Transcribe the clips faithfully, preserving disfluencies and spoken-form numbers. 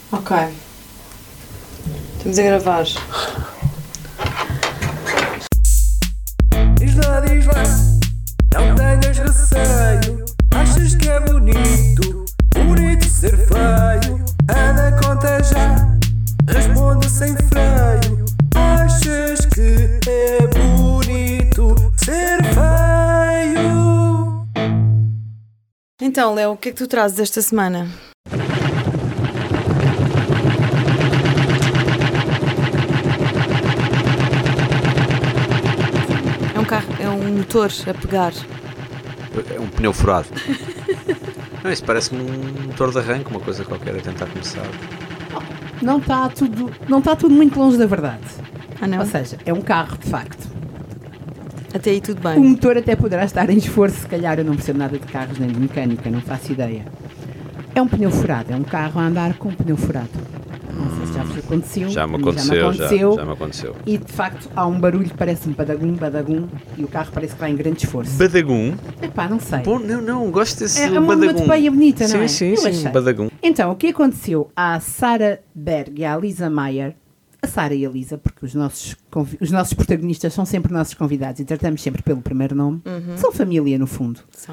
Ok. Estamos a gravar. Diz lá, diz lá, não tenhas receio. Achas que é bonito, bonito ser feio? Anda, conta já, responde sem freio. Achas que é bonito ser feio? Então, Léo, o que é que tu trazes esta semana? É um carro, é um motor a pegar. É um pneu furado. Não, isso parece-me um motor de arranque, uma coisa qualquer a tentar começar. Não está tudo, não está tudo muito longe da verdade. Ah, não? Ou seja, é um carro, de facto. Até aí tudo O bem. motor até poderá estar em esforço, se calhar eu não percebo nada de carros nem de mecânica, não faço ideia. É um pneu furado, é um carro a andar com um pneu furado. Não sei se já vos aconteceu. Já me a mim aconteceu, já me aconteceu. já, já me aconteceu. E de facto há um barulho que parece um badagum, badagum, e o carro parece que vai em grande esforço. Badagum? Epá, não sei. Bom, não, não, gosto desse É uma badagum. onomatopeia bonita, não sim, é? Sim, Eu sim, achei. badagum. Então, o que aconteceu à Sarah Berg e à Lisa Meyer, a Sarah e a Lisa, porque os nossos, convi- os nossos protagonistas são sempre nossos convidados e tratamos sempre pelo primeiro nome, Uhum. são família no fundo. São.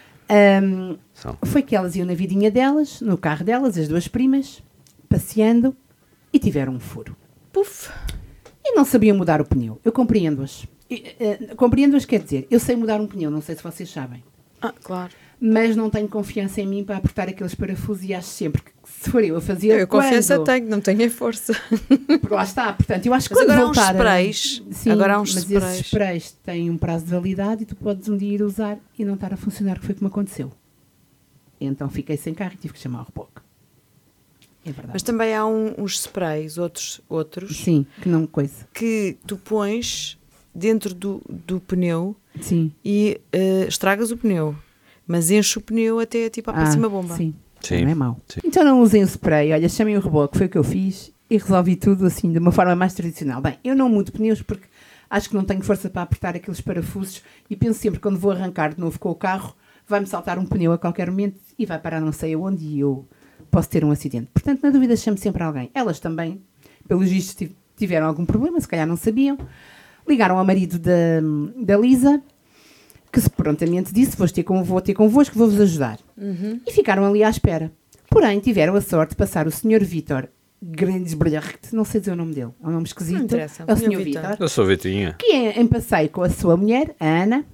Ahm, São. foi que elas iam na vidinha delas, no carro delas, as duas primas, passeando, e tiveram um furo. Puf. E não sabiam mudar o pneu. Eu compreendo-as. E, eh, compreendo-as quer dizer, eu sei mudar um pneu, não sei se vocês sabem. Ah, claro. Mas não tenho confiança em mim para apertar aqueles parafusos e acho sempre que se for eu a fazer... Eu confiança quando... tenho, não tenho a força. Porque lá está, portanto, eu acho que Mas quando agora há uns voltar a- sprays. Sim, Agora há uns mas sprays. esses sprays têm um prazo de validade e tu podes um dia ir usar e não estar a funcionar, que foi como aconteceu. Então fiquei sem carro e tive que chamar o reboque. É verdade. Mas também há um- uns sprays, outros, outros, Sim, que não coisa. que tu pões dentro do, do pneu Sim. e eh, estragas o pneu. Mas enche o pneu até tipo à próxima bomba. Sim, Sim. não é mau. Sim. Então não usem o spray, olha, chamem o reboque, foi o que eu fiz e resolvi tudo assim, de uma forma mais tradicional. Bem, eu não mudo pneus porque acho que não tenho força para apertar aqueles parafusos e penso sempre, quando vou arrancar de novo com o carro, vai-me saltar um pneu a qualquer momento e vai parar não sei aonde e eu posso ter um acidente. Portanto, na dúvida, chamo sempre alguém. Elas também, pelos vistos, tiv- tiveram algum problema, se calhar não sabiam. Ligaram ao marido da, da Lisa, que se prontamente disse, vou ter, com, vou ter convosco, vou-vos ajudar. Uhum. E ficaram ali à espera. Porém, tiveram a sorte de passar o senhor Vítor Grandesbrcht, não sei dizer o nome dele, é um nome esquisito. Não interessa, É o senhor senhor Vítor. Vítor, Eu sou Vitinha. que é em passeio com a sua mulher, a Ana,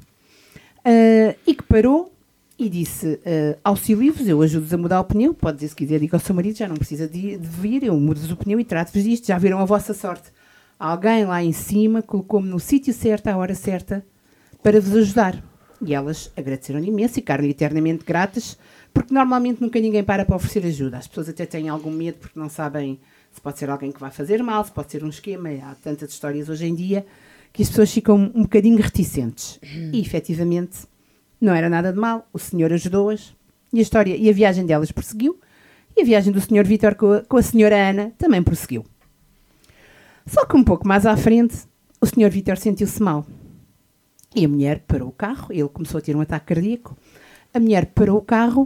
ah, e que parou e disse, uh, auxilio-vos, eu ajudo-vos a mudar o pneu, pode dizer se quiser, diga ao seu marido, já não precisa de, de vir, eu mudo-vos o pneu e trato-vos disto, já viram a vossa sorte. Alguém lá em cima colocou-me no sítio certo, à hora certa, para vos ajudar. E elas agradeceram imenso e ficaram eternamente gratas, porque normalmente nunca ninguém para para oferecer ajuda. As pessoas até têm algum medo porque não sabem se pode ser alguém que vai fazer mal, se pode ser um esquema. Há tantas histórias hoje em dia que as pessoas ficam um bocadinho reticentes. E, efetivamente, não era nada de mal. O senhor ajudou-as e a história e a viagem delas prosseguiu. E a viagem do senhor Vítor com a, com a senhora Ana também prosseguiu. Só que um pouco mais à frente, o senhor Vítor sentiu-se mal. E a mulher parou o carro, ele começou a ter um ataque cardíaco. A mulher parou o carro,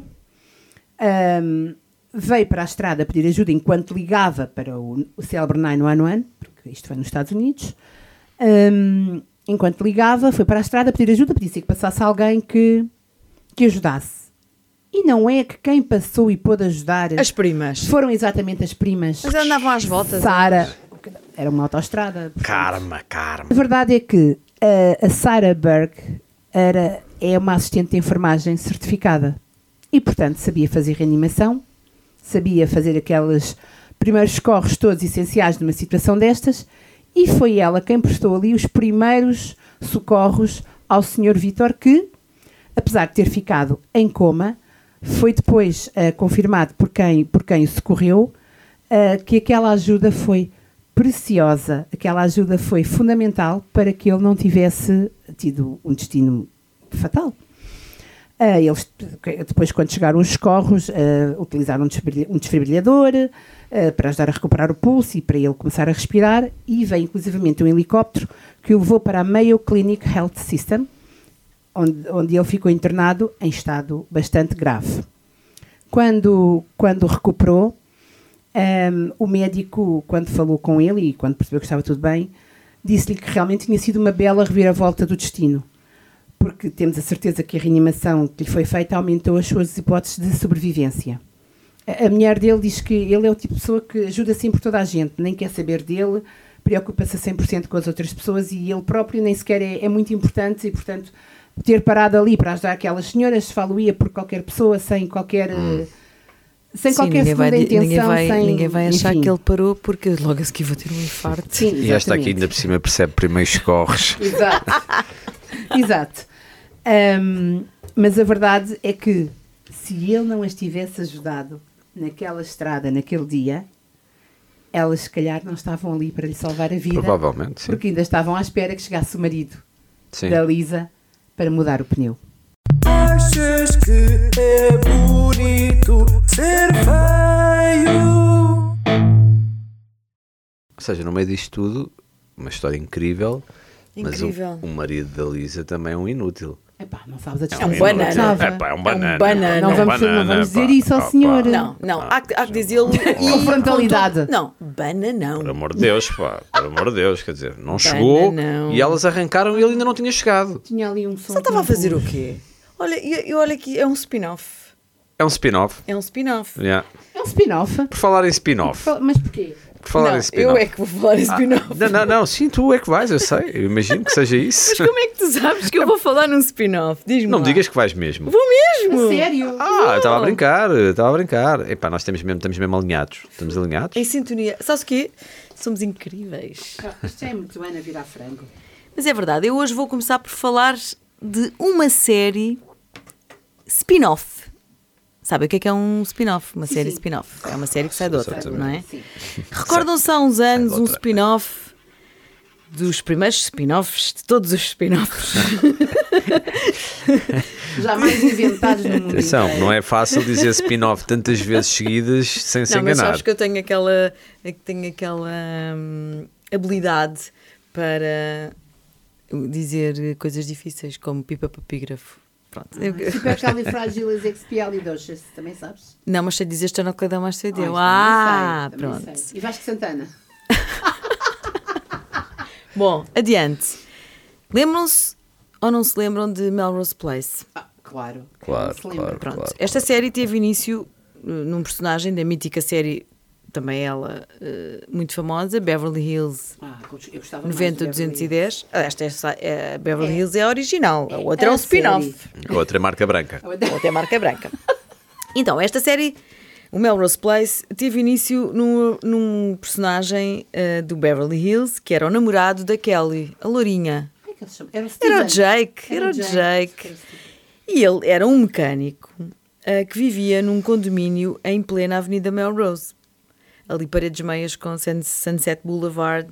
ahm, veio para a estrada pedir ajuda enquanto ligava para o, o célebre nove um um, porque isto foi nos Estados Unidos. Ahm, enquanto ligava, foi para a estrada pedir ajuda, pedia-se que passasse alguém que, que ajudasse. E não é que quem passou e pôde ajudar As primas. foram exatamente as primas. Mas andavam às voltas. Sara, era uma autoestrada. portanto. Karma, karma. A verdade é que a, a Sarah Berg era, é uma assistente de enfermagem certificada e, portanto, sabia fazer reanimação, sabia fazer aqueles primeiros socorros todos essenciais numa situação destas e foi ela quem prestou ali os primeiros socorros ao senhor Vítor que, apesar de ter ficado em coma, foi depois uh, confirmado por quem, por quem o socorreu uh, que aquela ajuda foi preciosa, aquela ajuda foi fundamental para que ele não tivesse tido um destino fatal. Uh, eles, depois, quando chegaram os socorros, uh, utilizaram um desfibrilha- um desfibrilhador uh, para ajudar a recuperar o pulso e para ele começar a respirar, e veio inclusivamente um helicóptero que o levou para a Mayo Clinic Health System, onde, onde ele ficou internado em estado bastante grave. Quando, quando recuperou, Um, o médico, quando falou com ele e quando percebeu que estava tudo bem, disse-lhe que realmente tinha sido uma bela reviravolta do destino, porque temos a certeza que a reanimação que lhe foi feita aumentou as suas hipóteses de sobrevivência. A, a mulher dele diz que ele é o tipo de pessoa que ajuda assim por toda a gente, nem quer saber dele, preocupa-se a cem por cento com as outras pessoas e ele próprio nem sequer é, é muito importante e, portanto, ter parado ali para ajudar aquelas senhoras, falo-ia por qualquer pessoa, sem qualquer... Hum. Sem Sim, qualquer ninguém vai, segunda intenção, ninguém vai, sem... ninguém vai achar enfim. que ele parou porque logo a seguir vou ter um infarto. Sim, E esta aqui exatamente. ainda por cima percebe primeiro escorres. Exato. Exato. Um, mas a verdade é que se ele não as tivesse ajudado naquela estrada, naquele dia, elas se calhar não estavam ali para lhe salvar a vida. Provavelmente, sim. Porque ainda estavam à espera que chegasse o marido Sim. da Lisa para mudar o pneu. Achas que é bonito ser feio? Ou seja, no meio disto tudo, uma história incrível, Incrível. mas o, o marido da Lisa também é um inútil. Epá, não sabes a É distância um que banana. estava. É, pá, é um banana. banana. Não Não vamos, não vamos dizer isso ao senhor. Não, não, há, que- há que dizê-lo. Com frontalidade. Não, bananão. Por amor de Deus, pá, por amor de Deus, quer dizer, não chegou Bananão. e elas arrancaram e ele ainda não tinha chegado. Tinha ali um som. Só estava a que fazer não o quê? Olha, e e olha aqui, é um spin-off. É um spin-off. É um spin-off. Yeah. É um spin-off. Por falar em spin-off, Mas porquê? por falar Não, em spin-off. eu é que vou falar em spin-off. Não, não, não, sim, tu é que vais, eu sei, eu imagino que seja isso. Mas como é que tu sabes que eu vou falar num spin-off? Diz-me Não me lá. digas que vais mesmo. Vou mesmo. A sério? Ah, eu estava a brincar, eu estava a brincar. Epá, nós estamos mesmo, estamos mesmo alinhados. Estamos alinhados? Em sintonia. Sabes o quê? Somos incríveis. Ah, isto é muito Ana virar frango. Mas é verdade, eu hoje vou começar por falar de uma série spin-off. Sabe o que é que é um spin-off? Uma Sim, série sim. spin-off. É uma série que sai de outra, Exatamente. não é? Sim. Recordam-se há uns anos Sai de um outra. spin-off dos primeiros spin-offs, de todos os spin-offs. Jamais inventados no mundo Atenção, inteiro. não é fácil dizer spin-off tantas vezes seguidas sem se Não, mas enganar. sabes que eu tenho aquela, é que tenho aquela hum, habilidade para dizer coisas difíceis, como pipa papígrafo. Pronto. Eu- Supercalifragilisticexpialidocious, também sabes? Não, mas sei dizer esternocleidomastoideu. mais Ah, deu. isto Ah, também sei, também pronto. sei. E Vasco Santana? Bom, adiante. Lembram-se ou não se lembram de Melrose Place? Ah, claro. Claro, Não se lembra. claro. Pronto. Esta série teve início uh, num personagem da mítica série, também ela uh, muito famosa, Beverly Hills Ah, eu gostava noventa mais de duzentos e Beverly dez. Ah, Esta é, a Beverly É. Hills é a original, a outra é, a um spin-off. A outra é marca branca. Hills. A outra é marca branca. Então, esta série, o Melrose Place, teve início num, num personagem uh, do Beverly Hills, que era o namorado da Kelly, a lourinha. Como é que ele se chama? Era o Era o Steven. Jake, era o Jake. E ele era um mecânico uh, que vivia num condomínio em plena Avenida Melrose. Ali paredes meias com Sun- Sunset Boulevard,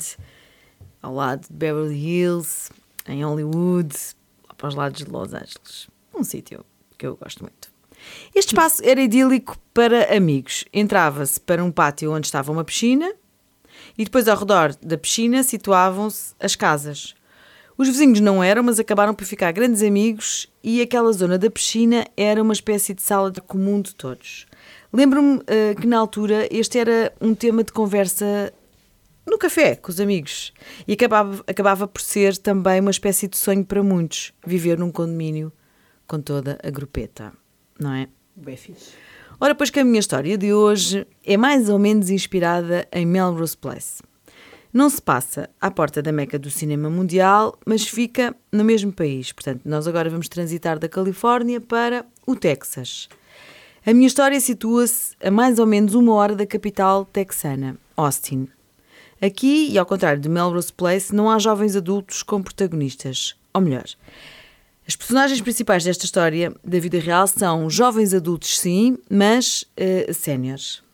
ao lado de Beverly Hills, em Hollywood, lá para os lados de Los Angeles. Um sítio que eu gosto muito. Este espaço era idílico para amigos. Entrava-se para um pátio onde estava uma piscina e depois ao redor da piscina situavam-se as casas. Os vizinhos não eram, mas acabaram por ficar grandes amigos e aquela zona da piscina era uma espécie de sala de comum de todos. Lembro-me uh, que na altura este era um tema de conversa no café com os amigos e acabava, acabava por ser também uma espécie de sonho para muitos, viver num condomínio com toda a grupeta, não é? Bem fixe. Ora, pois que a minha história de hoje é mais ou menos inspirada em Melrose Place. Não se passa à porta da meca do cinema mundial, mas fica no mesmo país. Portanto, nós agora vamos transitar da Califórnia para o Texas. A minha história situa-se a mais ou menos uma hora da capital texana, Austin. Aqui, e ao contrário de Melrose Place, não há jovens adultos como protagonistas. Ou melhor, as personagens principais desta história da vida real são jovens adultos, sim, mas uh, séniores.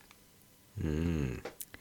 Hum.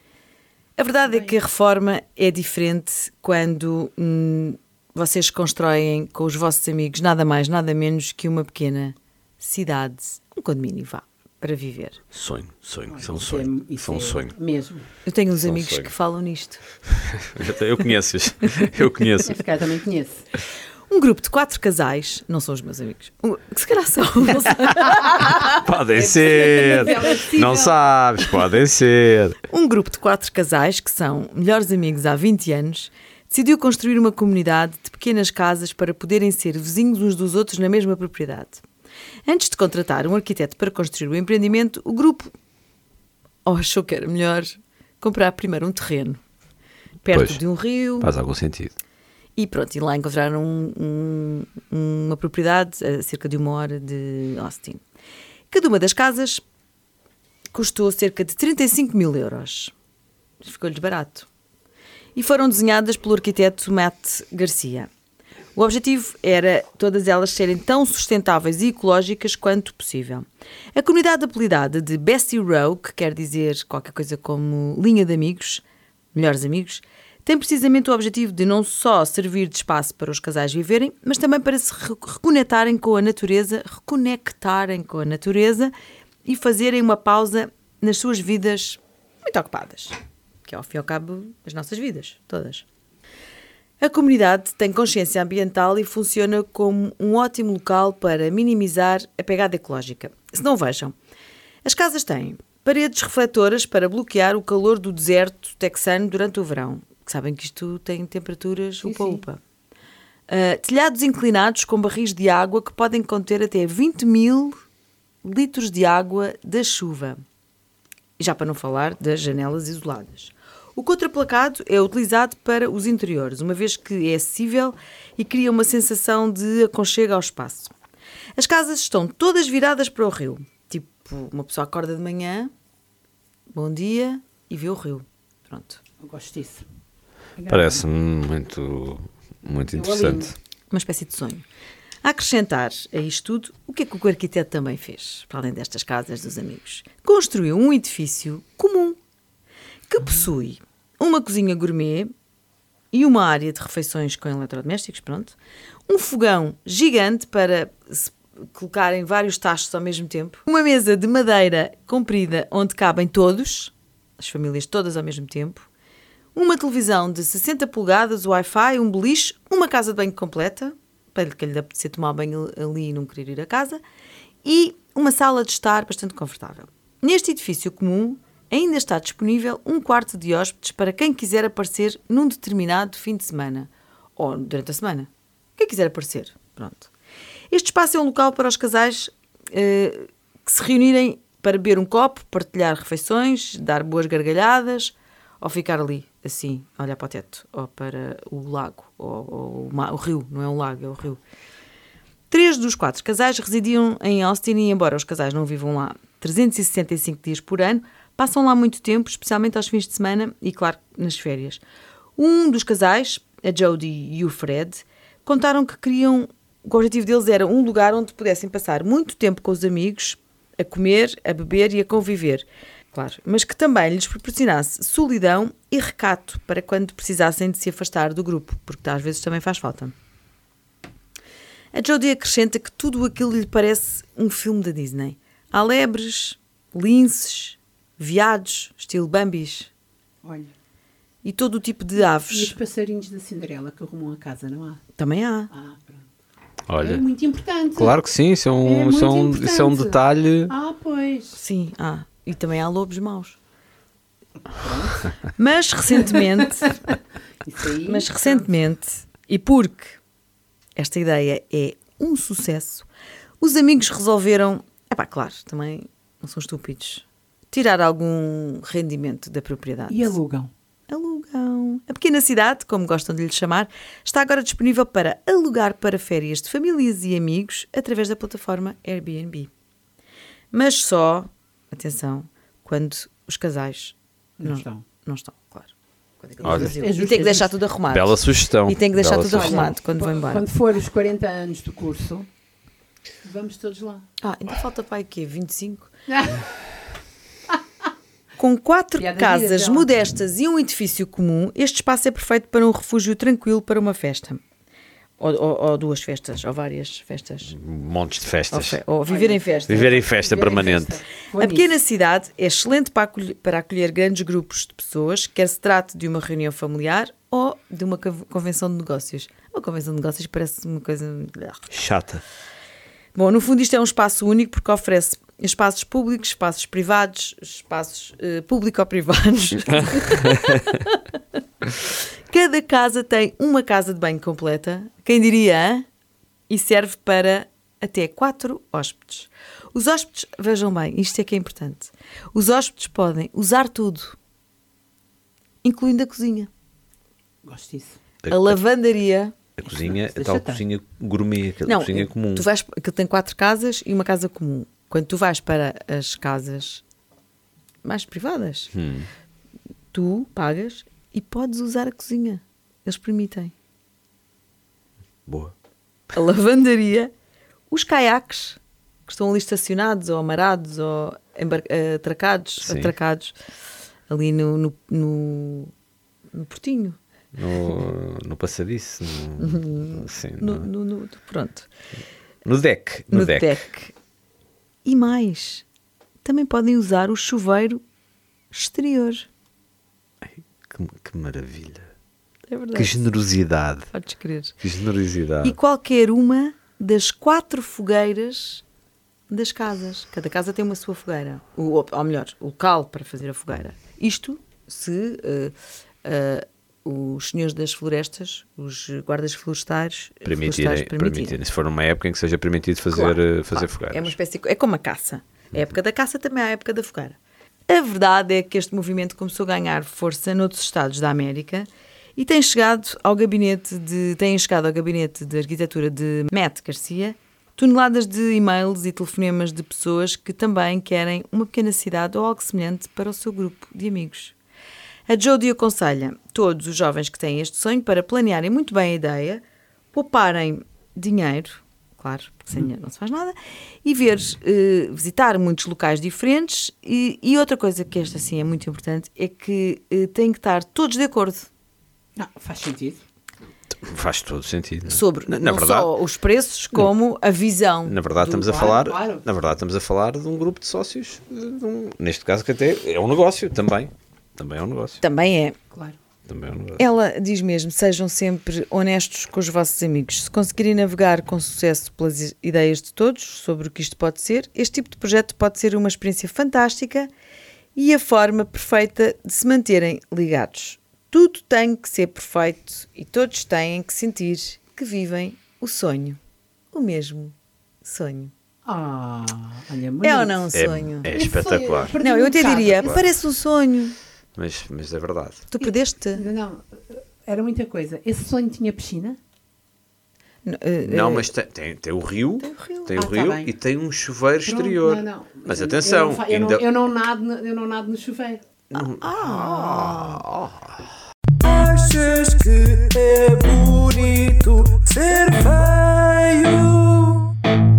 A verdade é que a reforma é diferente quando hum, vocês constroem com os vossos amigos nada mais, nada menos que uma pequena cidade, um condomínio, vá, para viver. Sonho, sonho, isso é um Isso sonho. é- Isso é um isso é sonho. Mesmo. Eu tenho uns São amigos sonho. que falam nisto. Eu conheço-os. Eu conheço. Este cara também conheço. Um grupo de quatro casais, não são os meus amigos, um, que se calhar são, não sei. Podem ser. Não sabes, podem ser. Um grupo de quatro casais, que são melhores amigos há vinte anos, decidiu construir uma comunidade de pequenas casas para poderem ser vizinhos uns dos outros na mesma propriedade. Antes de contratar um arquiteto para construir o empreendimento, o grupo oh, achou que era melhor comprar primeiro um terreno perto Pois, de um rio. Faz algum sentido. E pronto, e lá encontraram um, um, uma propriedade a cerca de uma hora de Austin. Cada uma das casas custou cerca de trinta e cinco mil euros. Ficou-lhes barato. E foram desenhadas pelo arquiteto Matt Garcia. O objetivo era todas elas serem tão sustentáveis e ecológicas quanto possível. A comunidade apelidada de Bessie Row, que quer dizer qualquer coisa como linha de amigos, melhores amigos, tem precisamente o objetivo de não só servir de espaço para os casais viverem, mas também para se reconectarem com a natureza, reconectarem com a natureza e fazerem uma pausa nas suas vidas muito ocupadas, que é ao fim e ao cabo as nossas vidas, todas. A comunidade tem consciência ambiental e funciona como um ótimo local para minimizar a pegada ecológica. Se não vejam, as casas têm paredes refletoras para bloquear o calor do deserto texano durante o verão. Sabem que isto tem temperaturas upa-upa. Uh, telhados inclinados com barris de água que podem conter até vinte mil litros de água da chuva. E já para não falar das janelas isoladas. O contraplacado é utilizado para os interiores, uma vez que é acessível e cria uma sensação de aconchego ao espaço. As casas estão todas viradas para o rio. Tipo, uma pessoa acorda de manhã, bom dia, e vê o rio. Pronto. Eu gosto disso. Parece-me muito, muito interessante. Uma espécie de sonho. A acrescentar a isto tudo, o que é que o arquiteto também fez, para além destas casas dos amigos? Construiu um edifício comum, que possui uma cozinha gourmet e uma área de refeições com eletrodomésticos, pronto, um fogão gigante para se colocarem vários tachos ao mesmo tempo, uma mesa de madeira comprida onde cabem todos, as famílias todas ao mesmo tempo, uma televisão de sessenta polegadas, Wi-Fi, um beliche, uma casa de banho completa, para que lhe apetecer tomar banho ali e não querer ir a casa, e uma sala de estar bastante confortável. Neste edifício comum, ainda está disponível um quarto de hóspedes para quem quiser aparecer num determinado fim de semana, ou durante a semana. Quem quiser aparecer, pronto. Este espaço é um local para os casais eh, que se reunirem para beber um copo, partilhar refeições, dar boas gargalhadas, ou ficar ali, assim, a olhar para o teto, ou para o lago, ou, ou o, mar, o rio, não é um lago, é o rio. Três dos quatro casais residiam em Austin e, embora os casais não vivam lá trezentos e sessenta e cinco dias por ano, passam lá muito tempo, especialmente aos fins de semana e, claro, nas férias. Um dos casais, a Jodie e o Fred, contaram que queriam, o objetivo deles era um lugar onde pudessem passar muito tempo com os amigos, a comer, a beber e a conviver. Claro, mas que também lhes proporcionasse solidão e recato para quando precisassem de se afastar do grupo, porque às vezes também faz falta. A Jodie acrescenta que tudo aquilo lhe parece um filme da Disney. Há lebres, linces, veados, estilo Bambis. Olha. E todo o tipo de E aves. os passarinhos da Cinderela que arrumam a casa, não há? Também há. Ah, pronto. Olha, É muito importante. claro que sim, isso é É um, muito isso é um, isso é um importante. detalhe. Ah, pois. Sim, há. E também há lobos maus. Mas recentemente, Isso aí. mas recentemente, e porque esta ideia é um sucesso, os amigos resolveram, epá, claro, também não são estúpidos, tirar algum rendimento da propriedade. E alugam. Alugam. A pequena cidade, como gostam de lhe chamar, está agora disponível para alugar para férias de famílias e amigos através da plataforma Airbnb. Mas só, atenção, quando os casais Não estão. Não estão, claro. Quando é que Olha. eles faziam. É justo, e tem que é deixar justo. tudo arrumado. Bela sugestão. E tem que deixar Bela tudo sugestão. arrumado quando vão embora. Quando for os quarenta anos do curso, vamos todos lá. Ah, ainda falta para aí quê? vinte e cinco? Com quatro Piada casas gira, modestas e um edifício comum, este espaço é perfeito para um refúgio tranquilo para uma festa. Ou, ou, ou duas festas, ou várias festas. Montes de Ou, festas. fe- ou viver em festa. Viver em festa Viver em permanente. festa. Vou A nisso. pequena cidade é excelente para acolher, para acolher grandes grupos de pessoas, quer se trate de uma reunião familiar ou de uma conv- convenção de negócios. Uma convenção de negócios parece uma coisa... Chata. Bom, no fundo isto é um espaço único porque oferece espaços públicos, espaços privados, espaços eh, público-privados. Cada casa tem uma casa de banho completa, quem diria, hein? E serve para até quatro hóspedes. Os hóspedes, vejam bem, isto é que é importante. Os hóspedes podem usar tudo, incluindo a cozinha, Gosto disso. a lavandaria. A cozinha, a Deixa tal estar. cozinha gourmet, aquela Não, cozinha comum. tu vais, aquilo tem quatro casas e uma casa comum. Quando tu vais para as casas mais privadas, Hum. tu pagas e podes usar a cozinha. Eles permitem. Boa. A lavandaria, os caiaques que estão ali estacionados ou amarados ou embar- atracados, Sim. atracados ali no, no, no, no portinho. No, no passadiço. No, sim, No, no, no- no- pronto. no deck. No, No deck. deck. E mais, também podem usar o chuveiro exterior. Que, que maravilha. É verdade. Que generosidade. Podes crer. Que generosidade. E qualquer uma das quatro fogueiras das casas. Cada casa tem uma sua fogueira. Ou, ou melhor, o local para fazer a fogueira. Isto se uh, uh, os senhores das florestas, os guardas florestais, Permitirem, florestais permitirem. permitirem. Se for numa época em que seja permitido fazer, Claro, eh, fazer claro. fogueiras. É uma espécie, é como a caça. A época da caça também é a época da fogueira. A verdade é que este movimento começou a ganhar força noutros estados da América e tem chegado ao gabinete de, têm chegado ao gabinete de arquitetura de Matt Garcia toneladas de e-mails e telefonemas de pessoas que também querem uma pequena cidade ou algo semelhante para o seu grupo de amigos. A Jodie aconselha todos os jovens que têm este sonho para planearem muito bem a ideia, pouparem dinheiro, claro, porque sem dinheiro não se faz nada, e ver, eh, visitar muitos locais diferentes e, e outra coisa que esta assim é muito importante é que eh, têm que estar todos de acordo Não, faz sentido. Faz todo sentido. sobre na, na não verdade, só os preços como a visão. Na verdade, do- estamos a Claro, falar, claro. na verdade, estamos a falar de um grupo de sócios, de um- neste caso que até é um negócio também. Também é um negócio. Também é. Claro. Também é um negócio. Ela diz mesmo, sejam sempre honestos com os vossos amigos. Se conseguirem navegar com sucesso pelas ideias de todos sobre o que isto pode ser, este tipo de projeto pode ser uma experiência fantástica e a forma perfeita de se manterem ligados. Tudo tem que ser perfeito e todos têm que sentir que vivem o sonho. O mesmo sonho. Ah, olha, bonito. É ou não um É, sonho? é espetacular. Perdi Não, eu um até bocado. diria, parece um sonho. Mas, mas é verdade. Tu perdeste? Não, era muita coisa. Esse sonho tinha piscina? N- eh, Não, eh, mas tem, tem, tem o rio, Tem o rio. tem o Ah, tá rio bem. e tem um chuveiro Pronto, exterior. não, não. Mas Eu- atenção, eu não, fa- eu, ainda... não, eu, não nado, no- eu não nado no chuveiro. Achas que é bonito ser feio?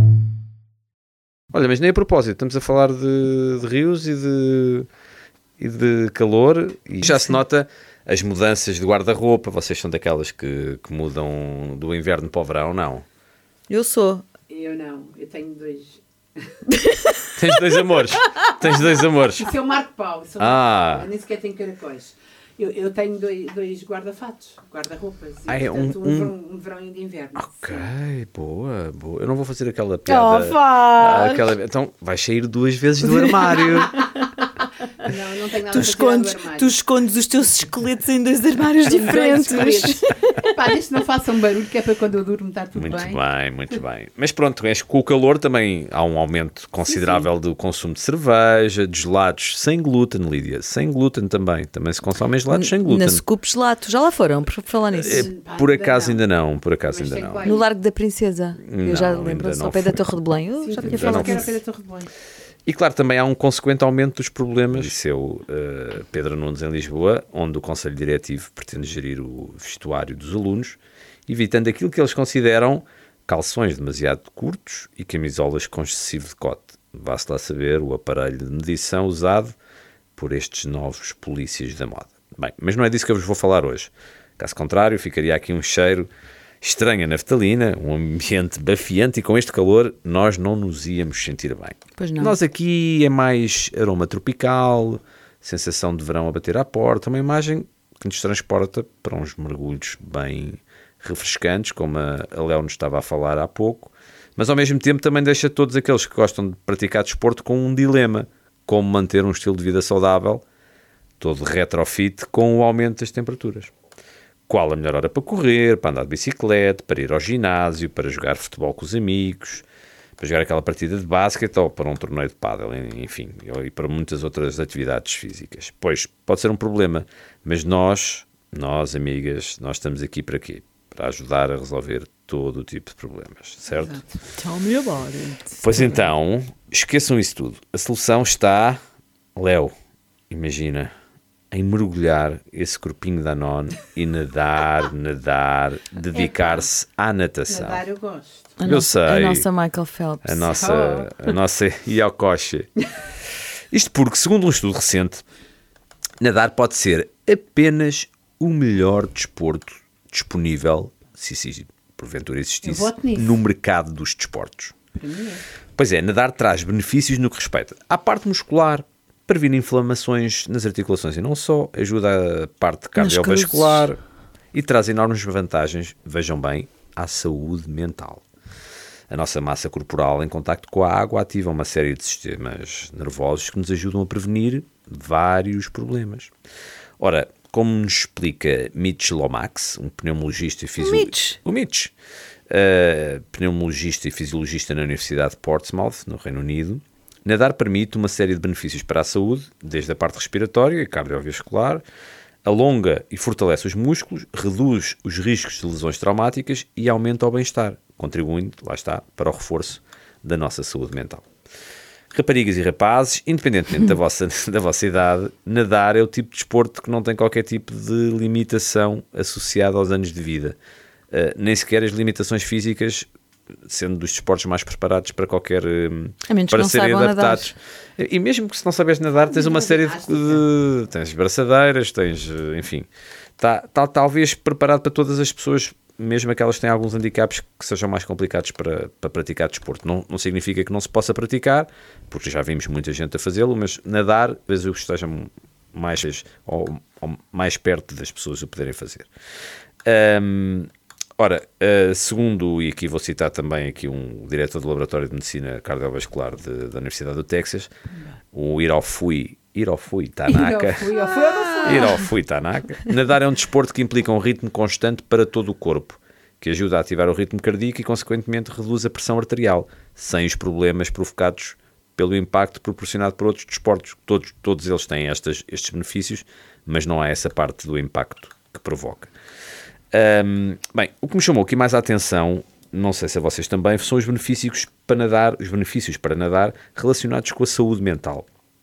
Olha, mas nem a propósito, estamos a falar de, de rios e de, e de calor e já se nota as mudanças de guarda-roupa. Vocês são daquelas que, que mudam do inverno para o verão, não? Eu sou. Eu não, eu tenho dois. Tens dois amores. Tens dois amores. Isso é o Marco Paulo. Isso é o Ah. Marco Paulo. Eu nem sequer tenho caracóis. Eu, eu tenho dois, dois guarda-fatos, guarda-roupas. E, Ah, é portanto, um- um, um- verão, um verão e um de inverno. Ok, boa, boa. Eu não vou fazer aquela piada. Oh, faz. aquela... Então, vais sair duas vezes do armário. Não, não tenho nada Tu para tirar escondes, do armário. tu escondes os teus esqueletos em dois armários Dois diferentes. esqueletos. Pá, deixa não façam barulho, que é para quando eu durmo estar tudo Muito bem. bem, muito bem. Mas pronto, és- com o calor também há um aumento considerável do consumo de cerveja, de gelados sem glúten, Lídia. Sem glúten também. Também se consomem gelados sem glúten. Na Scoop Gelato, já lá foram, por falar nisso. É, Pá, por ainda acaso não. ainda não, por acaso Mas ainda tem não. que lá ir. No Largo da Princesa. eu já Não, lembro, ainda ao não pé da fui. Torre de Belém. Eu Sim, já sim, tinha já não falado que era disso. para a Torre de Belém. E claro, também há um consequente aumento dos problemas. Liceu uh, Pedro Nunes em Lisboa, onde o Conselho Diretivo pretende gerir o vestuário dos alunos, evitando aquilo que eles consideram calções demasiado curtos e camisolas com excessivo decote. Vá-se lá saber o aparelho de medição usado por estes novos polícias da moda. Bem, mas não é disso que eu vos vou falar hoje. Caso contrário, ficaria aqui um cheiro estranha naftalina, um ambiente bafiante, e com este calor nós não nos íamos sentir bem. Pois não. Nós aqui é mais aroma tropical, sensação de verão a bater à porta, uma imagem que nos transporta para uns mergulhos bem refrescantes, como a Léo nos estava a falar há pouco, mas ao mesmo tempo também deixa todos aqueles que gostam de praticar desporto com um dilema: como manter um estilo de vida saudável, todo retrofit, com o aumento das temperaturas. Qual a melhor hora para correr, para andar de bicicleta, para ir ao ginásio, para jogar futebol com os amigos, para jogar aquela partida de basquete ou para um torneio de pádel, enfim, e para muitas outras atividades físicas. Pois, pode ser um problema, mas nós, nós amigas, nós estamos aqui para quê? Para ajudar a resolver todo o tipo de problemas, certo? Exato. Tell me about it. Pois então, esqueçam isso tudo. A solução está, Léo, imagina, em mergulhar esse corpinho da Danone e nadar, nadar, dedicar-se à natação. Nadar eu gosto. A Eu nossa, sei. A nossa Michael Phelps. A nossa, a nossa Iocoche. Isto porque, segundo um estudo recente, nadar pode ser apenas o melhor desporto disponível, se, se porventura existisse, Eu voto nisso. no mercado dos desportos. Para mim é. Pois é, nadar traz benefícios no que respeita à parte muscular, previne inflamações nas articulações e não só, ajuda a parte cardiovascular e traz enormes vantagens, vejam bem, à saúde mental. A nossa massa corporal em contacto com a água ativa uma série de sistemas nervosos que nos ajudam a prevenir vários problemas. Ora, como nos explica Mitch Lomax, um pneumologista e fisiologista... Mitch? O Mitch, uh, pneumologista e fisiologista na Universidade de Portsmouth, no Reino Unido, nadar permite uma série de benefícios para a saúde, desde a parte respiratória e cardiovascular, alonga e fortalece os músculos, reduz os riscos de lesões traumáticas e aumenta o bem-estar, contribuindo, lá está, para o reforço da nossa saúde mental. Raparigas e rapazes, independentemente da vossa, da vossa idade, nadar é o tipo de desporto que não tem qualquer tipo de limitação associada aos anos de vida. Uh, nem sequer as limitações físicas, sendo dos desportos mais preparados para qualquer um, A menos para que não serem saibam adaptados. Nadar. E mesmo que se não sabes nadar, tens uma série de, de tens braçadeiras, tens, enfim, está tá, talvez preparado para todas as pessoas, mesmo aquelas que têm alguns handicaps que sejam mais complicados para, para praticar desporto. Não, não significa que não se possa praticar, porque já vimos muita gente a fazê-lo, mas nadar, às vezes eu esteja mais, ou, ou mais perto das pessoas o poderem fazer. Um, Ora, uh, segundo, e aqui vou citar também aqui um diretor do Laboratório de Medicina Cardiovascular de, da Universidade do Texas, o Hirofui, Hirofui Tanaka. Hirofui, eu fui ou não fui? Hirofui Tanaka. Nadar é um desporto que implica um ritmo constante para todo o corpo, que ajuda a ativar o ritmo cardíaco e, consequentemente, reduz a pressão arterial, sem os problemas provocados pelo impacto proporcionado por outros desportos. Todos, todos eles têm estas, estes benefícios, mas não há essa parte do impacto que provoca. Um, bem, o que me chamou aqui mais a atenção, não sei se a vocês também, são os benefícios para nadar, os benefícios para nadar relacionados com a saúde mental.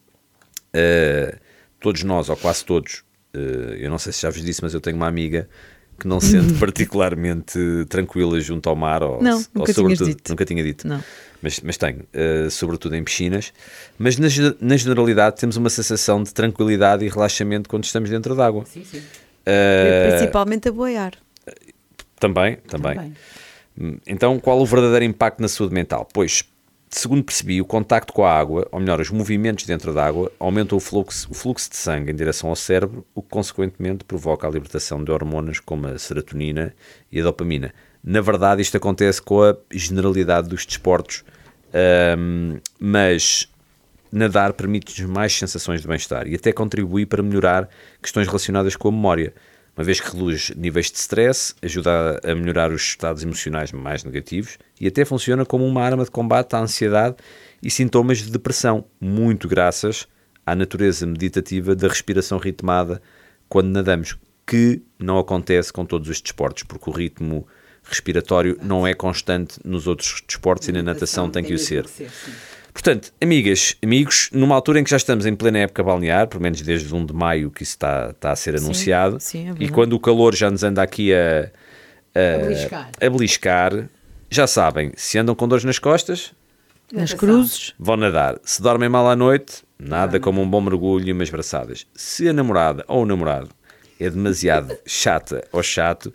Uh, todos nós, ou quase todos, uh, eu não sei se já vos disse, mas eu tenho uma amiga que não se sente particularmente tranquila junto ao mar, ou, não, ou nunca sobretudo, dito. nunca tinha dito, não. mas, mas tenho, uh, sobretudo em piscinas, mas na, na generalidade temos uma sensação de tranquilidade e relaxamento quando estamos dentro d'água. Sim, sim. Uh, Principalmente a boiar. Também, também, também. Então, qual o verdadeiro impacto na saúde mental? Pois, segundo percebi, o contacto com a água, ou melhor, os movimentos dentro da água, aumentam o fluxo, o fluxo de sangue em direção ao cérebro, o que consequentemente provoca a libertação de hormonas como a serotonina e a dopamina. Na verdade, isto acontece com a generalidade dos desportos, um, mas nadar permite-nos mais sensações de bem-estar e até contribui para melhorar questões relacionadas com a memória, uma vez que reduz níveis de stress, ajuda a melhorar os estados emocionais mais negativos e até funciona como uma arma de combate à ansiedade e sintomas de depressão, muito graças à natureza meditativa da respiração ritmada quando nadamos, que não acontece com todos os desportos, porque o ritmo respiratório não é constante nos outros desportos e na natação tem que o ser. Portanto, amigas, amigos, numa altura em que já estamos em plena época balnear, pelo menos desde um de maio que isso está, está a ser anunciado, sim, sim, é e quando o calor já nos anda aqui a, a, A beliscar. a beliscar, já sabem, se andam com dores nas costas, Nas cruzes. vão nadar. Se dormem mal à noite, nada como um bom mergulho e umas braçadas. Se a namorada ou o namorado é demasiado chata ou chato,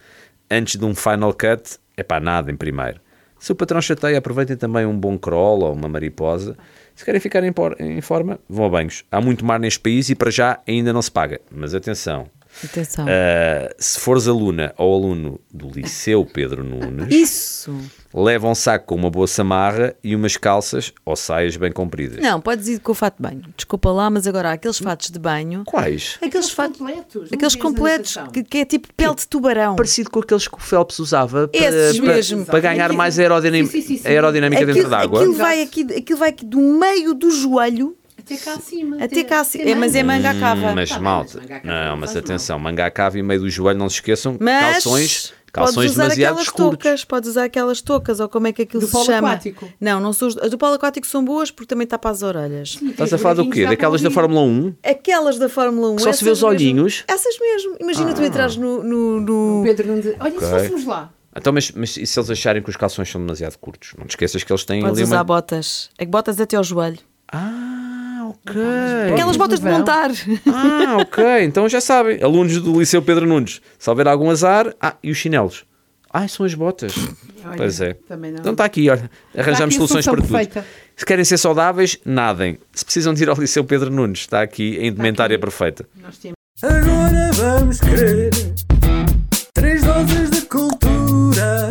antes de um final cut, é pá, nada em primeiro. Se o patrão chateia, aproveitem também um bom crawl ou uma mariposa. Se querem ficar em, por, em forma, vão a banhos. Há muito mar neste país e para já ainda não se paga. Mas atenção, Atenção. uh, se fores aluna ou aluno do Liceu Pedro Nunes, Isso. leva um saco com uma boa samarra e umas calças ou saias bem compridas. Não, podes ir com o fato de banho. Desculpa lá, mas agora há aqueles fatos de banho. Quais? Aqueles fatos completos. não Aqueles vês na completos, natação. que, que é tipo pele de tubarão. Parecido com aqueles que o Phelps usava para, Esses para- mesmo. para ganhar Aquilo- mais aerodinam- Sim, sim, sim, sim. aerodinâmica dentro Aquilo, d'água. aquilo, vai aqui, aquilo vai aqui do meio do joelho Até cá acima. até cá acima. É, mas é manga à cava. Hum, mas Tá bem, malta, mas manga à cava não, não mas faz atenção, manga à cava e meio do joelho, não se esqueçam, Mas calções, podes calções usar demasiado aquelas escuros. toucas, podes usar aquelas toucas, ou como é que aquilo Do se polo chama? aquático. Não, não são, os- as do polo aquático são boas porque também tapa as orelhas. Estás a falar do quê? Daquelas da Fórmula um? Aquelas da Fórmula um. Que só se vê essas os olhinhos? Mesmo, essas mesmo. Imagina tu entrares no... no, no- Pedro não diz, olha, Ok. se fôssemos lá. Então, mas, mas e se eles acharem que os calções são demasiado curtos? Não te esqueças que eles têm Podes ali usar uma... botas. É que botas até ao joelho. Ah, ok. Aquelas botas de verão. montar. Ah, ok. Então já sabem. Alunos do Liceu Pedro Nunes. Se houver algum azar... Ah, e os chinelos? Ah, são as botas. Olha, Pois é. Também não. Então está aqui, olha. Arranjamos Está aqui soluções a solução para tudo. perfeita. Se querem ser saudáveis, nadem. Se precisam de ir ao Liceu Pedro Nunes, está aqui a indumentária aqui. perfeita. Nós temos. Agora vamos querer três doses de cultura.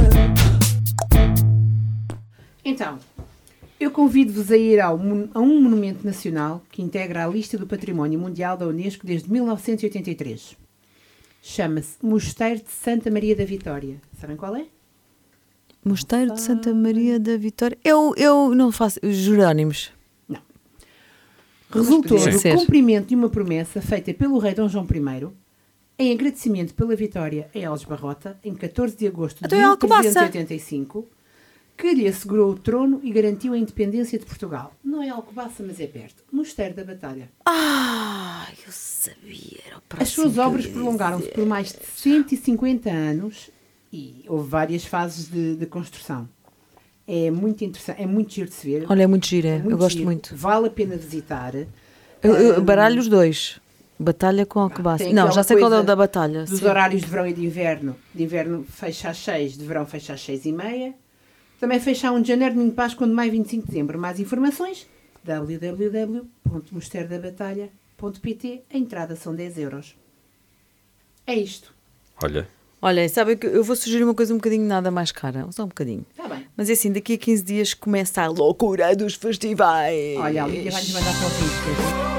Então, eu convido-vos a ir ao, mon- a um monumento nacional que integra a lista do Património Mundial da Unesco desde mil novecentos e oitenta e três. Chama-se Mosteiro de Santa Maria da Vitória. Sabem qual é? Mosteiro de Santa Maria da Vitória. Eu, eu não faço... Os Jerónimos. Resultou podia do ser. cumprimento de uma promessa feita pelo rei Dom João I em agradecimento pela vitória em Aljubarrota, em catorze de agosto de Então é mil Alcobaça. trezentos e oitenta e cinco, que lhe assegurou o trono e garantiu a independência de Portugal. Não é Alcobaça, mas é perto. Mosteiro da Batalha. Ah, eu sabia. Era o As próximo suas que eu obras ia prolongaram-se dizer. por mais de cento e cinquenta anos e houve várias fases de, de construção. É muito interessante, é muito giro de se ver. Olha, é muito gira. É muito eu gosto giro. muito. Vale a pena visitar. Eu, eu Ahm, baralho os dois. Batalha com Alcobaça. tem Não, aquela já sei qual é o coisa da batalha. Dos sim. horários de verão e de inverno. De inverno fecha às seis, de verão fecha às seis e meia. Também fecha a um de janeiro, domingo de Páscoa, de maio, vinte e cinco de dezembro. Mais informações, w w w ponto mosteiro da batalha ponto p t. A entrada são dez euros. É isto. Olha, Olha, sabe que eu vou sugerir uma coisa um bocadinho nada mais cara. Só um bocadinho. Está bem. Mas é assim, daqui a quinze dias começa a loucura dos festivais. Olha, a Lídia vai-nos mandar para o risco.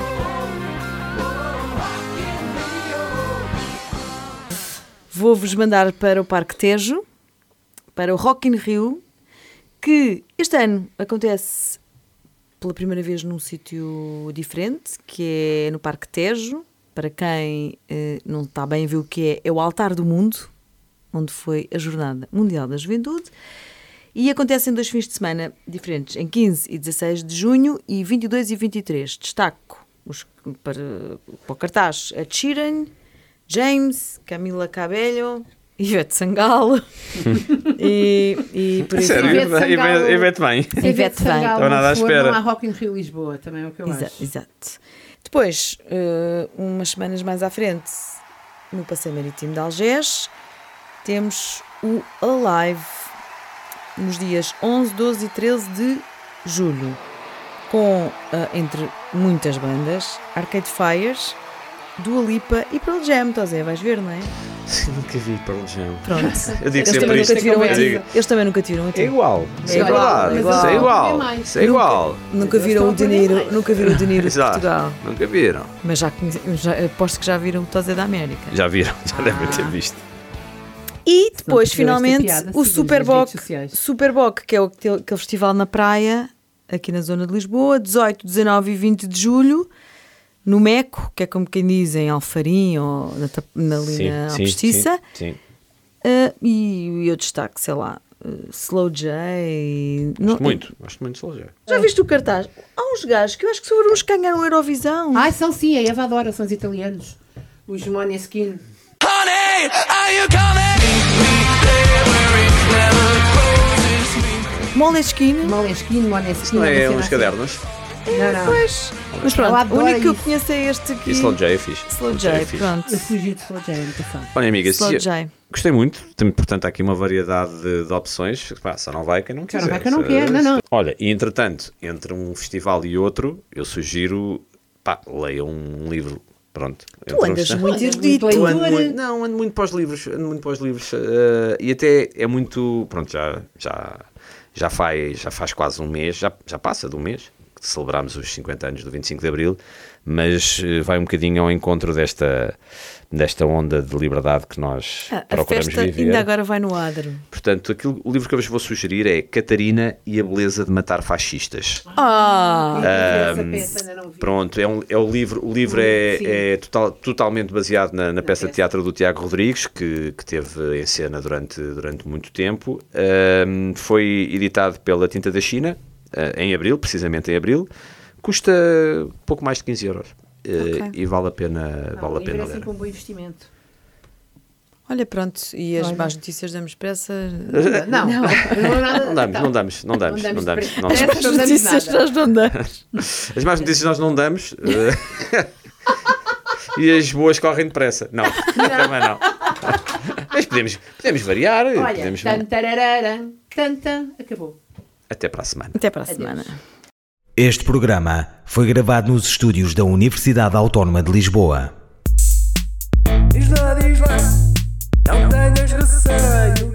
Vou-vos mandar para o Parque Tejo, para o Rock in Rio, que este ano acontece pela primeira vez num sítio diferente, que é no Parque Tejo. Para quem eh, não está bem a ver o que é, é o Altar do Mundo, onde foi a Jornada Mundial da Juventude. E acontece em dois fins de semana diferentes, em quinze e dezasseis de junho e vinte e dois e vinte e três. Destaco os, para, para o cartaz a Sheeran, James, Camila Cabello, Ivete Sangalo e, e por aí sério, fora. Ivete Sangalo- Ivete Ivete bem. Se Ivete Sangalo vem. não Estava nada à for, espera. Não há Rock in Rio Lisboa, também é o que eu Exa- acho. Exato. Depois, eh, umas semanas mais à frente, no Passeio Marítimo de Algés, temos o Alive, nos dias onze, doze e treze de julho, com, eh, entre muitas bandas, Arcade Fires, Dua Lipa e Pearl Jam. Estás a ver? Vais ver, não é? Sim, nunca vi Pearl Jam. Pronto. Eu digo Eles sempre também, isto. nunca te viram a Eu ti. digo, Eles também nunca te viram a ti. é igual. É É igual, igual. é igual. Isso é igual. mais. Isso é igual. Nunca Eles viram o estão a De aprender Niro, mais. nunca viram o De Niro de Já. Portugal. Nunca viram. Mas já conhe- já aposto que já viram o Tose da América. Já viram, já Ah. devem ter visto. E depois, Se não percebeu esta finalmente, piada, o siga-nos nas Superboc, redes sociais. Superboc, que é o- aquele aquele festival na praia, aqui na zona de Lisboa, dezoito, dezanove e vinte de julho, no Meco, que é como quem diz, em Alfarim ou na, Tap- na linha Alpestiça. sim. Uh, e eu destaco, sei lá, uh, Slow J. não- Gosto muito, gosto muito de Slow J. Já viste o cartaz? Há uns gajos que eu acho que foram uns que ganharam o Eurovisão. Ai, são sim, a Eva adora, são os italianos. Os Måneskin. Honey, are you coming? Moleskine. Måneskin, Måneskin. Não é uma uns cena cadernos? assim. Não, não. Pois. Mas Ela pronto, o adora único que eu isso. conheço é este aqui. E Slow J é fixe. Slow J, é fixe. pronto. Eu fugi de Slow J, a educação. Olha, amiga, Slow se- J. gostei muito. Tem, portanto, há aqui uma variedade de, de opções. Pá, só não vai quem não Só quiser. não vai quem não Se- quer, não, não. Olha, e entretanto, entre um festival e outro, eu sugiro, pá, leiam um livro. Pronto. Tu Entre um andas festival- muito Olha, erudito. muito Eu ando leitura. muito- não, ando muito para os livros, ando muito para os livros eh, e até é muito, pronto, já, já, já, faz, já faz quase um mês, já, já passa de um mês, que celebramos os cinquenta anos do vinte e cinco de Abril, mas eh, vai um bocadinho ao encontro desta, desta onda de liberdade que nós Ah, a procuramos festa viver. ainda agora vai no adro. Portanto, aquilo, o livro que eu vos vou sugerir é Catarina e a Beleza de Matar Fascistas. Ah! Essa peça ainda não vi. Pronto, é, um, é o livro, o livro é, Sim. é total, totalmente baseado na, na peça de peça. teatro do Tiago Rodrigues, que, que teve em cena durante, durante muito tempo. Ahm, foi editado pela Tinta da China, ah, em abril, precisamente em abril. Custa pouco mais de quinze euros. Ah, Ok. e vale a pena, vale a livro pena é ler. sempre um bom investimento. Olha, pronto, e as Olha. más notícias damos pressa. Não, não, Não damos, não damos, não damos, não damos. Não As damos. más Não damos notícias nada. nós não damos. As más notícias nós não damos. eh, e as boas correm depressa. Não, também não. Mas podemos, podemos variar. Olha, podemos... tan, tarararam, tan, tan, acabou. Até para a semana. Até para a semana. Este programa foi gravado nos estúdios da Universidade Autónoma de Lisboa. Diz lá, diz lá, não tenhas receio.